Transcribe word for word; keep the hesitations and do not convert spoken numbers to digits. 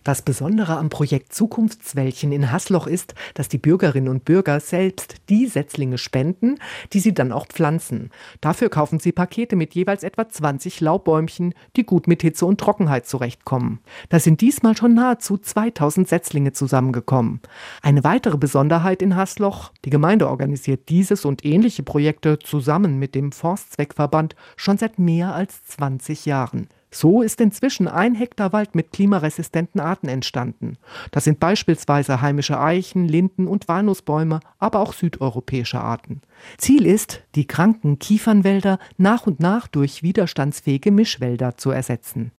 Das Besondere am Projekt Zukunftswäldchen in Hasloch ist, dass die Bürgerinnen und Bürger selbst die Setzlinge spenden, die sie dann auch pflanzen. Dafür kaufen sie Pakete mit jeweils etwa zwanzig Laubbäumchen, die gut mit Hitze und Trockenheit zurechtkommen. Da sind diesmal schon nahezu zweitausend Setzlinge zusammengekommen. Eine weitere Besonderheit in Hasloch: Die Gemeinde organisiert dieses und ähnliche Projekte zusammen mit dem Forstzweckverband schon seit mehr als zwanzig Jahren. So ist inzwischen ein Hektar Wald mit klimaresistenten Arten entstanden. Das sind beispielsweise heimische Eichen, Linden und Walnussbäume, aber auch südeuropäische Arten. Ziel ist, die kranken Kiefernwälder nach und nach durch widerstandsfähige Mischwälder zu ersetzen.